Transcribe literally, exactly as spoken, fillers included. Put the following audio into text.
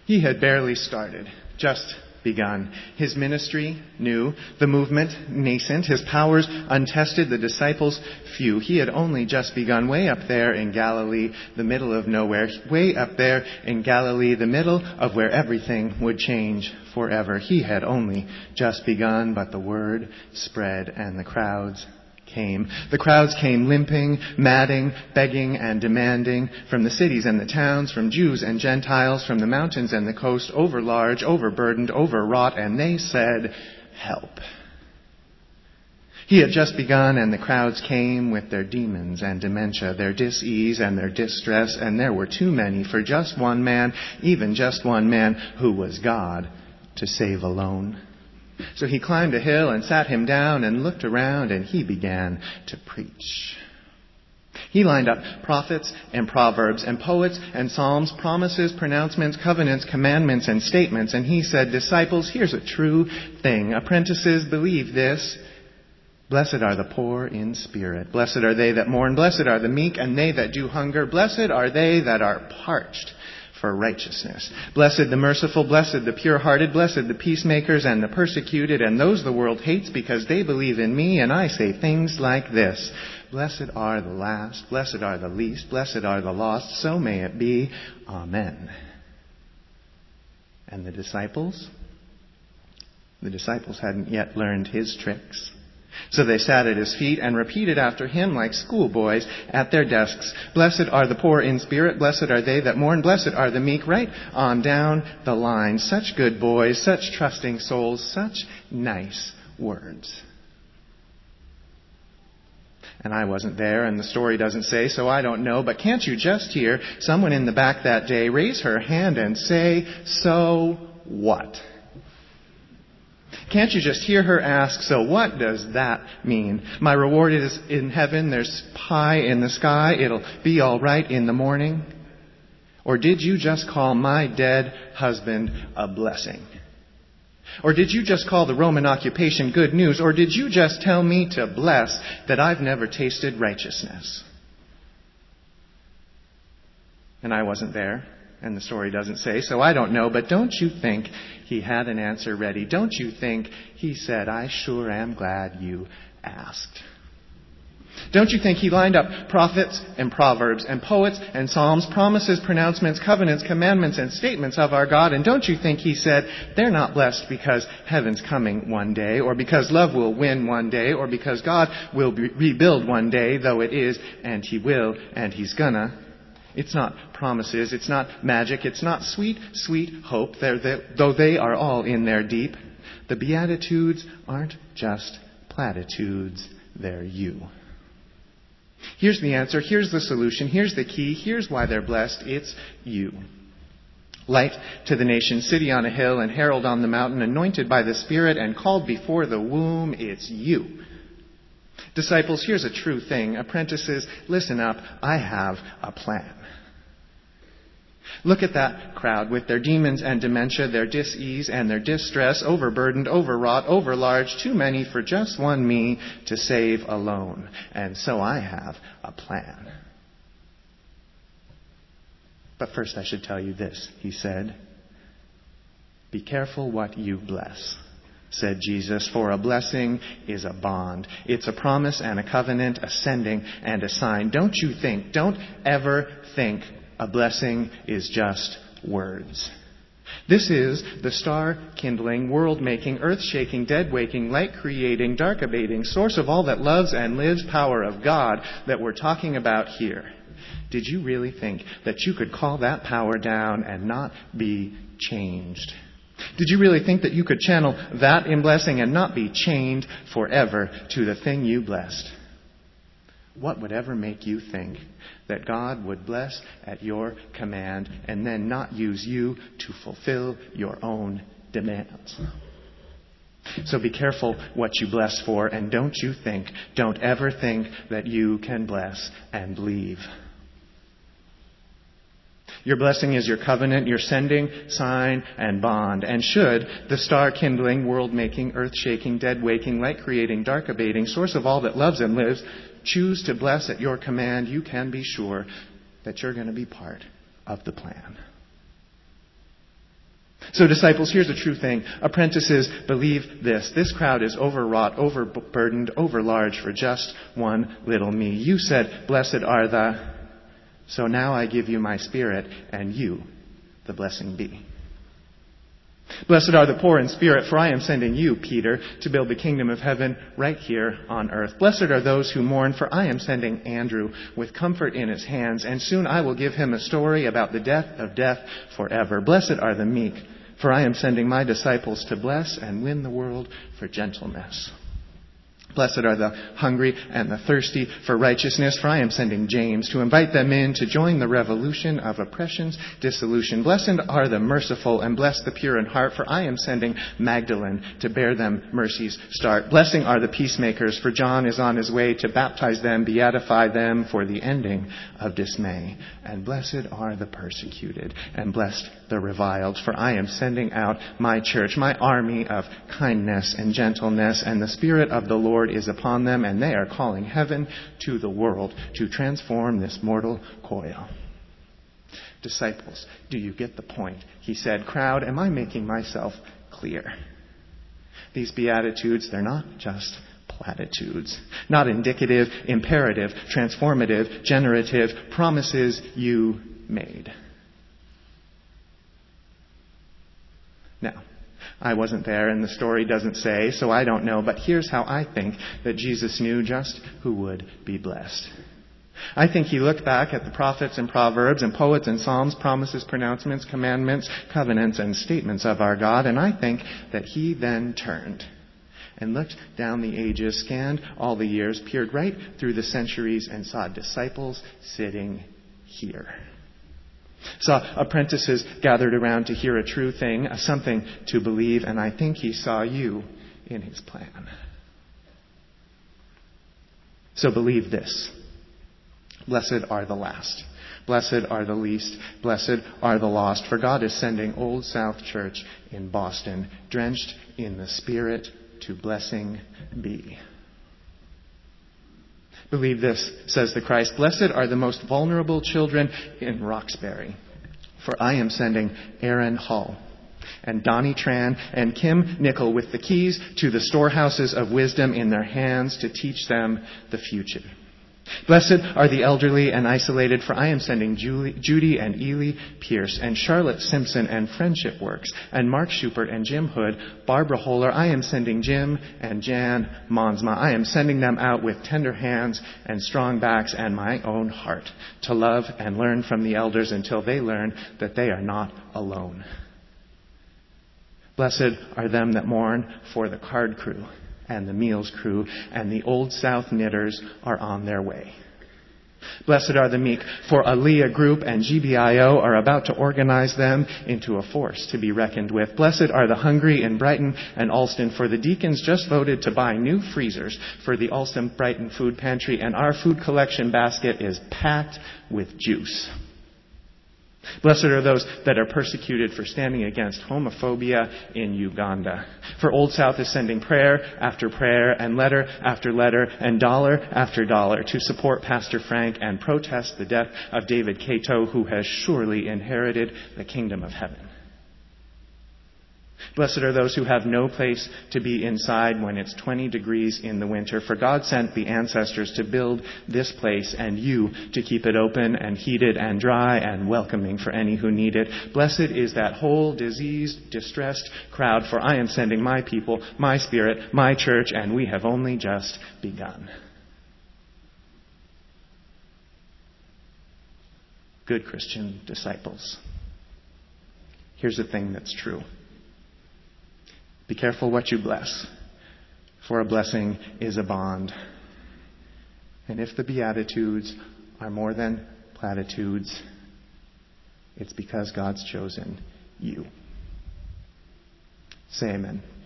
He had barely started, just begun. His ministry new, the movement nascent, his powers untested, the disciples few. He had only just begun way up there in Galilee, the middle of nowhere. Way up there in Galilee, the middle of where everything would change forever. He had only just begun, but the word spread and the crowds came. The crowds came limping, madding, begging and demanding from the cities and the towns, from Jews and Gentiles, from the mountains and the coast, overlarge, overburdened, overwrought, and they said, "Help." He had just begun, and the crowds came with their demons and dementia, their dis-ease and their distress, and there were too many for just one man, even just one man who was God, to save alone. So he climbed a hill and sat him down and looked around, and he began to preach. He lined up prophets and proverbs and poets and psalms, promises, pronouncements, covenants, commandments, and statements. And he said, "Disciples, here's a true thing. Apprentices, believe this. Blessed are the poor in spirit. Blessed are they that mourn. Blessed are the meek and they that do hunger. Blessed are they that are parched for righteousness. Blessed the merciful, blessed the pure-hearted, blessed the peacemakers and the persecuted, and those the world hates because they believe in me. And I say things like this: Blessed are the last, blessed are the least, blessed are the lost. So may it be. Amen." And the disciples? The disciples hadn't yet learned his tricks. So they sat at his feet and repeated after him like schoolboys at their desks. Blessed are the poor in spirit. Blessed are they that mourn. Blessed are the meek. Right on down the line. Such good boys, such trusting souls, such nice words. And I wasn't there, and the story doesn't say, so I don't know. But can't you just hear someone in the back that day raise her hand and say, "So what?" Can't you just hear her ask, "So what does that mean? My reward is in heaven. There's pie in the sky. It'll be all right in the morning." Or did you just call my dead husband a blessing? Or did you just call the Roman occupation good news? Or did you just tell me to bless that I've never tasted righteousness? And I wasn't there. And the story doesn't say, so I don't know. But don't you think he had an answer ready? Don't you think he said, "I sure am glad you asked"? Don't you think he lined up prophets and proverbs and poets and psalms, promises, pronouncements, covenants, commandments, and statements of our God? And don't you think he said, they're not blessed because heaven's coming one day, or because love will win one day, or because God will be- rebuild one day, though it is, and he will, and he's gonna. It's not promises, it's not magic, it's not sweet, sweet hope, They're, they're, though they are all in there deep. The Beatitudes aren't just platitudes, they're you. Here's the answer, here's the solution, here's the key, here's why they're blessed. It's you. Light to the nation, city on a hill and herald on the mountain, anointed by the Spirit and called before the womb. It's you. Disciples, here's a true thing. Apprentices, listen up. I have a plan. Look at that crowd with their demons and dementia, their dis-ease and their distress, overburdened, overwrought, overlarge, too many for just one me to save alone. And so I have a plan. But first I should tell you this, he said. Be careful what you bless, said Jesus, for a blessing is a bond. It's a promise and a covenant, a sending and a sign. Don't you think, don't ever think a blessing is just words. This is the star-kindling, world-making, earth-shaking, dead-waking, light-creating, dark-abating, source of all that loves and lives power of God that we're talking about here. Did you really think that you could call that power down and not be changed? Did you really think that you could channel that in blessing and not be chained forever to the thing you blessed? What would ever make you think that God would bless at your command and then not use you to fulfill your own demands? So be careful what you bless for, and don't you think, don't ever think that you can bless and leave. Your blessing is your covenant, your sending, sign, and bond. And should the star-kindling, world-making, earth-shaking, dead-waking, light-creating, dark-abating, source of all that loves and lives, choose to bless at your command, you can be sure that you're going to be part of the plan. So disciples, here's a true thing. Apprentices, believe this. This crowd is overwrought, overburdened, overlarge for just one little me. You said, blessed are the... So now I give you my Spirit, and you, the blessing be. Blessed are the poor in spirit, for I am sending you, Peter, to build the kingdom of heaven right here on earth. Blessed are those who mourn, for I am sending Andrew with comfort in his hands, and soon I will give him a story about the death of death forever. Blessed are the meek, for I am sending my disciples to bless and win the world for gentleness. Blessed are the hungry and the thirsty for righteousness, for I am sending James to invite them in to join the revolution of oppression's dissolution. Blessed are the merciful, and blessed the pure in heart, for I am sending Magdalene to bear them mercy's start. Blessing are the peacemakers, for John is on his way to baptize them, beatify them for the ending of dismay. And blessed are the persecuted, and blessed the reviled, for I am sending out my church, my army of kindness and gentleness, and the Spirit of the Lord is upon them, and they are calling heaven to the world to transform this mortal coil. Disciples, do you get the point? He said, crowd, am I making myself clear? These Beatitudes, they're not just platitudes, not indicative, imperative, transformative, generative promises you made. Now, I wasn't there and the story doesn't say, so I don't know, but here's how I think that Jesus knew just who would be blessed. I think he looked back at the prophets and proverbs and poets and psalms, promises, pronouncements, commandments, covenants, and statements of our God, and I think that he then turned and looked down the ages, scanned all the years, peered right through the centuries, and saw disciples sitting here. Saw apprentices gathered around to hear a true thing, a something to believe, and I think he saw you in his plan. So believe this. Blessed are the last. Blessed are the least. Blessed are the lost. For God is sending Old South Church in Boston, drenched in the Spirit, to blessing be. Believe this, says the Christ. Blessed are the most vulnerable children in Roxbury, for I am sending Aaron Hull and Donnie Tran and Kim Nickel with the keys to the storehouses of wisdom in their hands to teach them the future. Blessed are the elderly and isolated, for I am sending Julie, Judy and Ely Pierce and Charlotte Simpson and Friendship Works and Mark Schubert and Jim Hood, Barbara Holler. I am sending Jim and Jan Monsma. I am sending them out with tender hands and strong backs and my own heart to love and learn from the elders until they learn that they are not alone. Blessed are them that mourn, for the card crew and the meals crew and the Old South knitters are on their way. Blessed are the meek, for Aliyah Group and G B I O are about to organize them into a force to be reckoned with. Blessed are the hungry in Brighton and Alston, for the deacons just voted to buy new freezers for the Alston Brighton food pantry, and our food collection basket is packed with juice. Blessed are those that are persecuted for standing against homophobia in Uganda. For Old South is sending prayer after prayer and letter after letter and dollar after dollar to support Pastor Frank and protest the death of David Cato, who has surely inherited the kingdom of heaven. Blessed are those who have no place to be inside when it's twenty degrees in the winter. For God sent the ancestors to build this place and you to keep it open and heated and dry and welcoming for any who need it. Blessed is that whole diseased, distressed crowd, for I am sending my people, my Spirit, my church, and we have only just begun. Good Christian disciples, here's the thing that's true. Be careful what you bless, for a blessing is a bond. And if the Beatitudes are more than platitudes, it's because God's chosen you. Say amen.